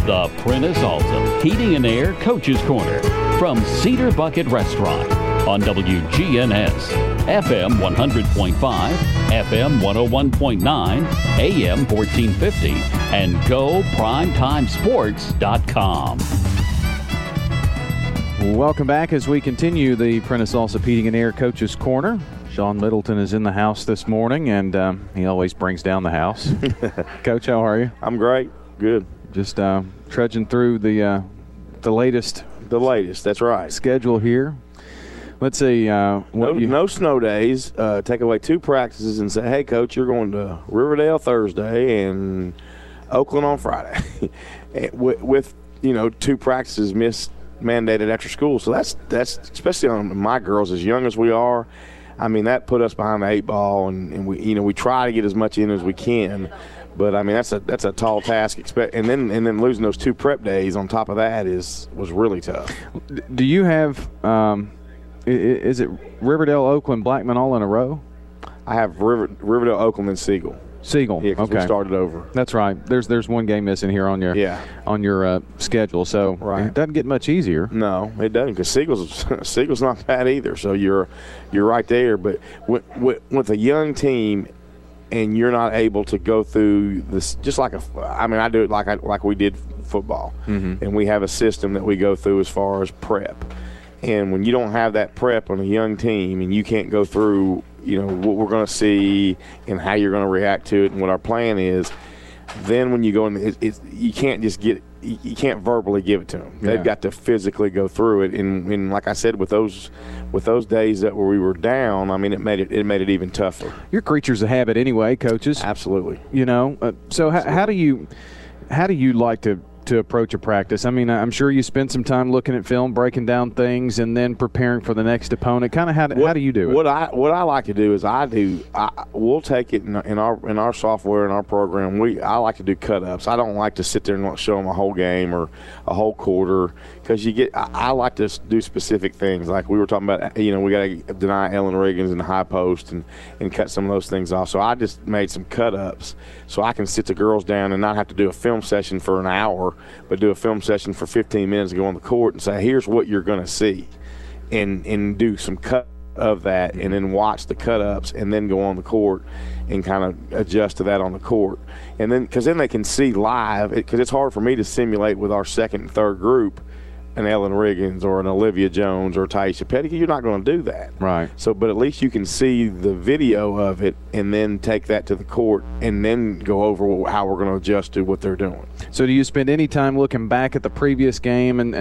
The Prentice Alsop Heating and Air Coach's Corner from Cedar Bucket Restaurant on WGNS, FM 100.5, FM 101.9, AM 1450, and GoPrimetimeSports.com. Welcome back as we continue the Prentice Alsop Heating and Air Coach's Corner. Sean Middleton is in the house this morning, and he always brings down the house. Coach, how are you? I'm great. Good. Just trudging through the latest. The latest, that's right. Schedule here. Let's see. No snow days. Take away 2 practices and say, hey, Coach, you're going to Riverdale Thursday and Oakland on Friday. with 2 practices missed mandated after school. So that's especially on my girls, as young as we are. I mean, that put us behind the 8 ball, and we try to get as much in as we can. But I mean, that's a tall task. And then losing those 2 prep days on top of that was really tough. Do you have is it Riverdale, Oakland, Blackman all in a row? I have Riverdale, Oakland, and Siegel. Siegel. Yeah, because we started over. That's right. There's one game missing here on your schedule, so It doesn't get much easier. No, it doesn't, because Siegel's not bad either. So you're right there. But with a young team, and you're not able to go through this, just like I do it like we did football, and we have a system that we go through as far as prep. And when you don't have that prep on a young team, and you can't go through, what we're going to see and how you're going to react to it and what our plan is, then when you go in, you can't just you can't verbally give it to them. Yeah. They've got to physically go through it. And like I said, with those days that we were down, I mean, it made it even tougher. You're creatures of habit anyway, coaches. Absolutely. So how do you like to approach a practice? I mean, I'm sure you spend some time looking at film, breaking down things, and then preparing for the next opponent. Kind of how do you do it? What I like to do is we'll take it in our software, in our program. I like to do cut-ups. I don't like to sit there and show them a whole game or a whole quarter, because I like to do specific things. Like we were talking about, we got to deny Ellen Riggins in the high post and cut some of those things off. So I just made some cut-ups so I can sit the girls down and not have to do a film session for an hour, but do a film session for 15 minutes and go on the court and say, here's what you're going to see, and do some cut of that, and then watch the cut-ups, and then go on the court and kind of adjust to that on the court. And then, because then they can see live, because it's hard for me to simulate with our second and third group an Ellen Riggins or an Olivia Jones or Taisha Pettigrew. You're not going to do that. Right. So, but at least you can see the video of it and then take that to the court and then go over how we're going to adjust to what they're doing. So do you spend any time looking back at the previous game and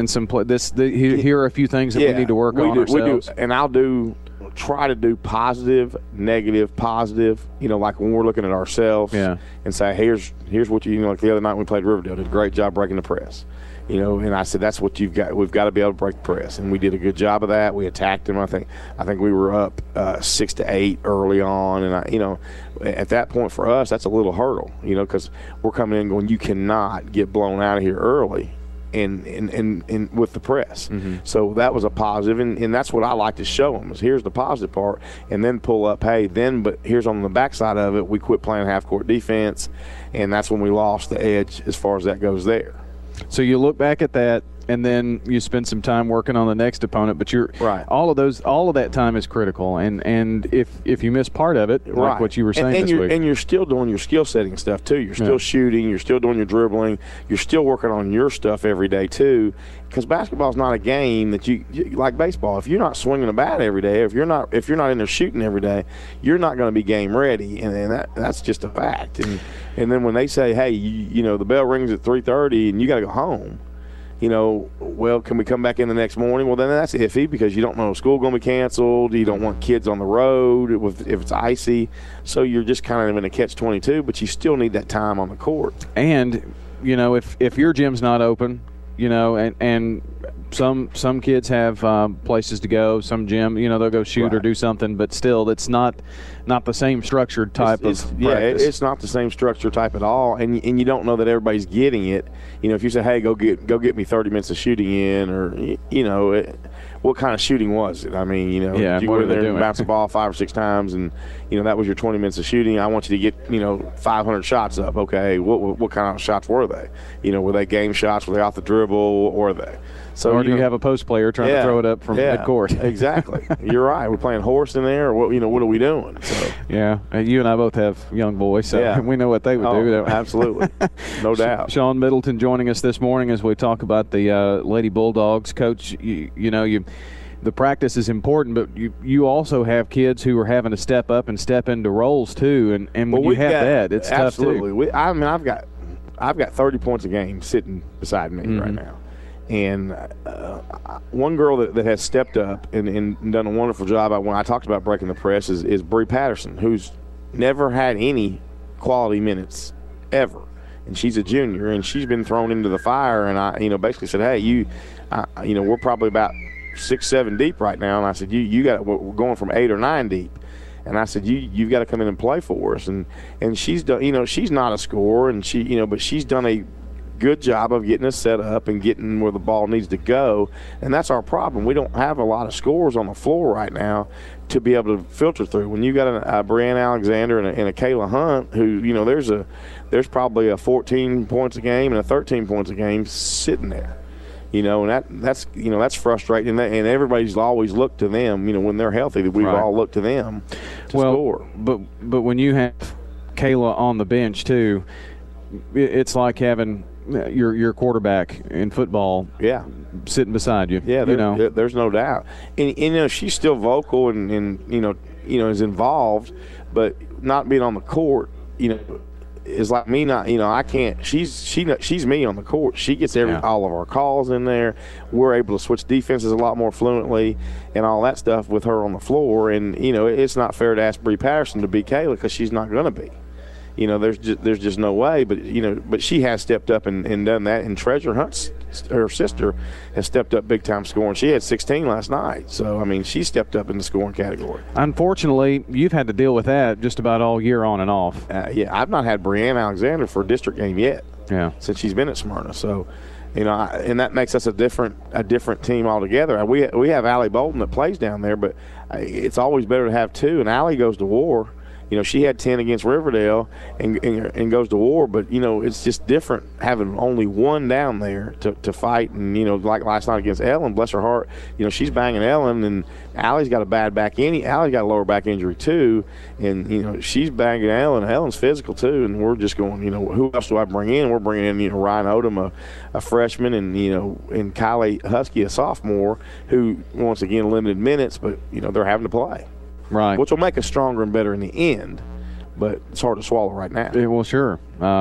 here are a few things that we need to work on ourselves? We do, and I'll try to do positive, negative, positive, like when we're looking at ourselves, and say, here's what like the other night we played Riverdale, did a great job breaking the press. And I said, that's what you've got. We've got to be able to break the press, and we did a good job of that. We attacked them. I think we were up 6-8 early on, and at that point for us, that's a little hurdle, because we're coming in going, you cannot get blown out of here early, and with the press. So that was a positive, and that's what I like to show them is here's the positive part, and then pull up. But here's on the backside of it, we quit playing half court defense, and that's when we lost the edge as far as that goes there. So you look back at that, and then you spend some time working on the next opponent. But you're right. All of that time is critical. And if you miss part of it, like what you were saying this week, and you're still doing your skill setting stuff too. You're still shooting. You're still doing your dribbling. You're still working on your stuff every day too. Because basketball is not a game that you like baseball. If you're not swinging a bat every day, if you're not in there shooting every day, you're not going to be game ready, and that's just a fact. And then when they say, hey, the bell rings at 3:30 and you got to go home, well, can we come back in the next morning? Well, then that's iffy, because you don't know if school going to be canceled. You don't want kids on the road if it's icy. So you're just kind of in a catch-22, but you still need that time on the court. And if your gym's not open, and some kids have places to go, some gym, they'll go shoot or do something, but still it's not the same structured type of practice. It's not the same structure type at all, and you don't know that everybody's getting it. If you say, hey, go get me 30 minutes of shooting in, or what kind of shooting was it? I mean, you go in there and bounce the ball 5 or 6 times, and that was your 20 minutes of shooting. I want you to get, 500 shots up. Okay, what kind of shots were they? Were they game shots? Were they off the dribble? Or were they? So, or do you have a post player trying to throw it up from midcourt? Exactly. You're right. We're playing horse in there, or what are we doing? So. Yeah, you and I both have young boys, so we know what they would do. Absolutely, no doubt. Sean Middleton joining us this morning as we talk about the Lady Bulldogs. Coach, the practice is important, but you also have kids who are having to step up and step into roles too, and when you have that, it's tough too. Absolutely. I've got 30 points a game sitting beside me right now. And one girl that has stepped up and done a wonderful job, when I talked about breaking the press, is Bree Patterson, who's never had any quality minutes ever. And she's a junior, and she's been thrown into the fire. And I, basically said, hey, we're probably about 6-7 deep right now. And I said, we're going from 8 or 9 deep. And I said, you've got to come in and play for us. And she's done, she's not a scorer, and but she's done a good job of getting us set up and getting where the ball needs to go. And that's our problem. We don't have a lot of scorers on the floor right now to be able to filter through. When you got a Brianna Alexander and a Kayla Hunt, who, there's probably a 14 points a game and a 13 points a game sitting there. And that's frustrating, and everybody's always looked to them. When they're healthy, we've all looked to them to score. But when you have Kayla on the bench too, it's like having your quarterback in football sitting beside you. Yeah, there's no doubt. And she's still vocal and is involved, but not being on the court, is like me not, I can't. She's me on the court. She gets all of our calls in there. We're able to switch defenses a lot more fluently and all that stuff with her on the floor. And it's not fair to ask Bree Patterson to beat Kayla because she's not going to be. There's just no way. But she has stepped up and done that. And Treasure Hunt's, her sister, has stepped up big time scoring. She had 16 last night. So she stepped up in the scoring category. Unfortunately, you've had to deal with that just about all year on and off. I've not had Brianna Alexander for a district game yet. Yeah. Since she's been at Smyrna. So. And that makes us a different team altogether. We have Allie Bolton that plays down there, but it's always better to have two. And Allie goes to war. She had 10 against Riverdale and goes to war, but, it's just different having only one down there to fight. And, like last night against Ellen, bless her heart, she's banging Ellen, and Allie's got a bad back injury. Allie's got a lower back injury too, and, she's banging Ellen. Ellen's physical too, and we're just going, who else do I bring in? We're bringing in, Ryan Odom, a freshman, and, and Kylie Husky, a sophomore, who, once again, limited minutes, but, they're having to play. Right. Which will make us stronger and better in the end, but it's hard to swallow right now. Yeah, well, sure.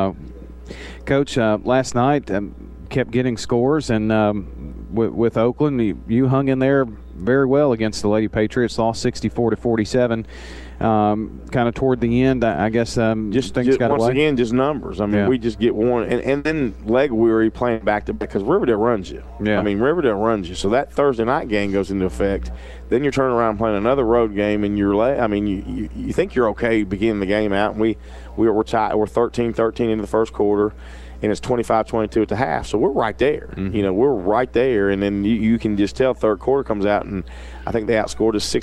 Coach, last night kept getting scores, and with Oakland, you hung in there very well against the Lady Patriots, lost 64-47. Kind of toward the end, I guess just things got away. Once again, just numbers. We just get one. And then leg weary playing back-to-back because Riverdale runs you. Yeah. Riverdale runs you. So that Thursday night game goes into effect. Then you're turning around playing another road game, and you think you're okay beginning the game out. And we're tied. We're 13-13 into the first quarter, and it's 25-22 at the half. So we're right there. Mm-hmm. We're right there. And then you can just tell third quarter comes out, and I think they outscored us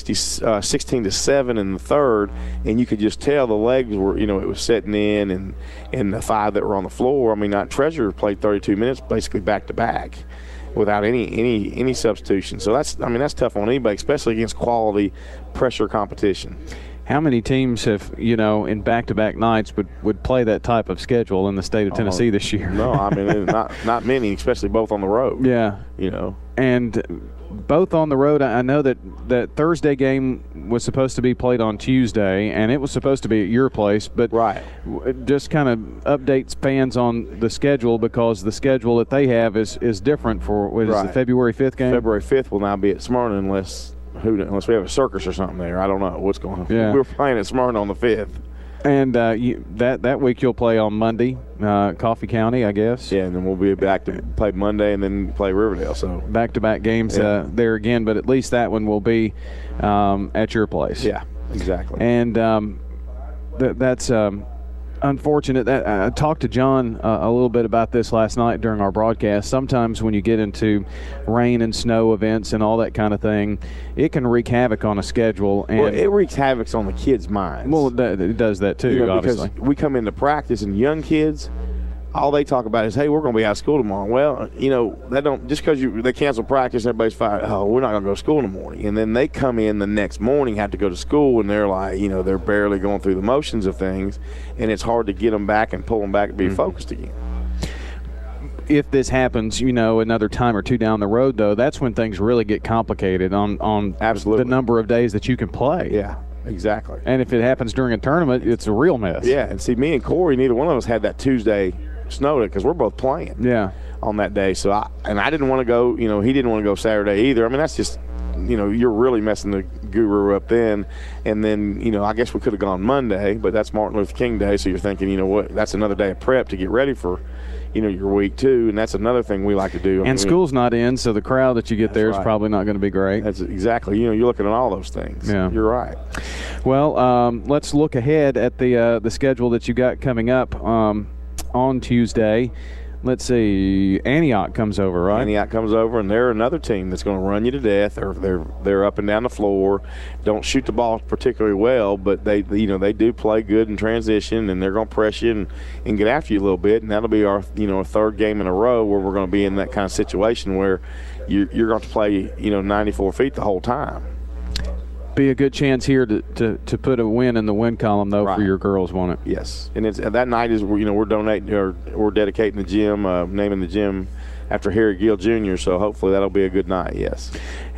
16-7 in the third. And you could just tell the legs were, it was setting in, and the five that were on the floor. Treasure played 32 minutes basically back-to-back without any substitution. So that's tough on anybody, especially against quality pressure competition. How many teams have, in back-to-back nights would play that type of schedule in the state of Tennessee this year? No, not many, especially both on the road. Yeah. And both on the road, I know that Thursday game was supposed to be played on Tuesday, and it was supposed to be at your place. But right. Just kind of updates fans on the schedule, because the schedule that they have is different for, is the February 5th game? February 5th will now be at Smyrna unless we have a circus or something there. I don't know what's going on. Yeah. We're playing at Smyrna on the 5th. And that week you'll play on Monday, Coffee County, I guess. Yeah, and then we'll be back to play Monday and then play Riverdale. So back-to-back games there again, but at least that one will be at your place. Yeah, exactly. And that's unfortunate that I talked to John a little bit about this last night during our broadcast. Sometimes when you get into rain and snow events and all that kind of thing, it can wreak havoc on a schedule. And well, it wreaks havoc on the kids' minds. Well, it does that too, obviously. Because we come into practice and young kids, all they talk about is, hey, we're going to be out of school tomorrow. Well, that don't just because they cancel practice, everybody's fired. Oh, we're not going to go to school in the morning. And then they come in the next morning, have to go to school, and they're like, they're barely going through the motions of things, and it's hard to get them back and pull them back to be focused again. If this happens, another time or two down the road, though, that's when things really get complicated on Absolutely. The number of days that you can play. Yeah. Exactly. And if it happens during a tournament, it's a real mess. Yeah, and see, me and Corey, neither one of us had that Tuesday snow because we're both playing. Yeah. On that day, so I didn't want to go. He didn't want to go Saturday either. I mean, that's just, you're really messing the guru up then. And then, I guess we could have gone Monday, but that's Martin Luther King Day, so you're thinking, what? That's another day of prep to get ready for, your week too, and that's another thing we like to do. And school's not in, so the crowd that you get there is probably not going to be great. That's exactly. You're looking at all those things. Yeah. You're right. Well, let's look ahead at the schedule that you got coming up on Tuesday. Let's see. Antioch comes over, right? Antioch comes over, and they're another team that's going to run you to death. They're up and down the floor. Don't shoot the ball particularly well, but they do play good in transition, and they're going to press you and get after you a little bit. And that'll be our third game in a row where we're going to be in that kind of situation where you're going to play 94 feet the whole time. Be a good chance here to put a win in the win column though for your girls, won't it? Yes, and that night is we're donating or we're dedicating the gym, naming the gym after Harry Gill Jr. So hopefully that'll be a good night. Yes,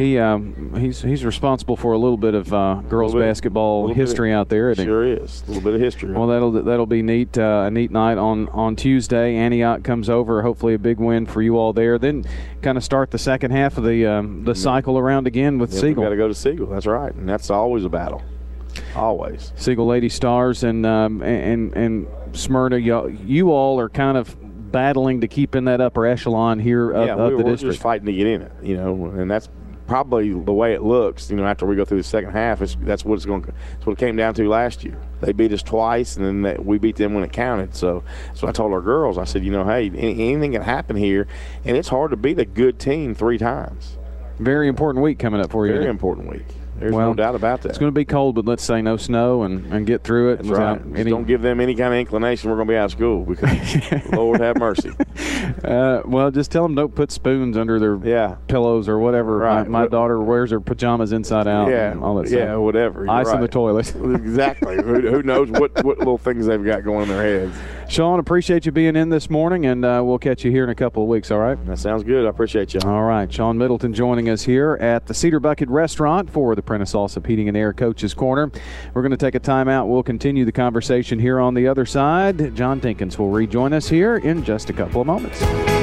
he's responsible for a little bit of girls basketball history out there. Sure is a little bit of history. Well, that'll be neat. A neat night on Tuesday. Antioch comes over. Hopefully a big win for you all there. Then kind of start the second half of the cycle around again with Siegel. We got to go to Siegel. That's right, and that's always a battle. Always. Siegel Lady Stars and Smyrna. You all are kind of battling to keep in that upper echelon here of the district. We're just fighting to get in it, and that's probably the way it looks. After we go through the second half, that's what it came down to last year. They beat us twice, and then we beat them when it counted. So I told our girls, I said, hey, anything can happen here, and it's hard to beat a good team 3 times. Very important week coming up for you. Very important week. There's no doubt about that. It's going to be cold, but let's say no snow and get through it. That's right. Don't give them any kind of inclination we're going to be out of school because Lord have mercy. Well, just tell them don't put spoons under their pillows or whatever. Right. My daughter wears her pajamas inside out. Yeah, and all that stuff. Yeah, whatever. You're Ice in the toilet. Exactly. Who knows what little things they've got going in their heads. Sean, appreciate you being in this morning, and we'll catch you here in a couple of weeks, all right? That sounds good. I appreciate you. All right. Sean Middleton joining us here at the Cedar Bucket Restaurant for the Prentice Allsup Heating and Air Coach's Corner. We're going to take a timeout. We'll continue the conversation here on the other side. John Dinkins will rejoin us here in just a couple of moments.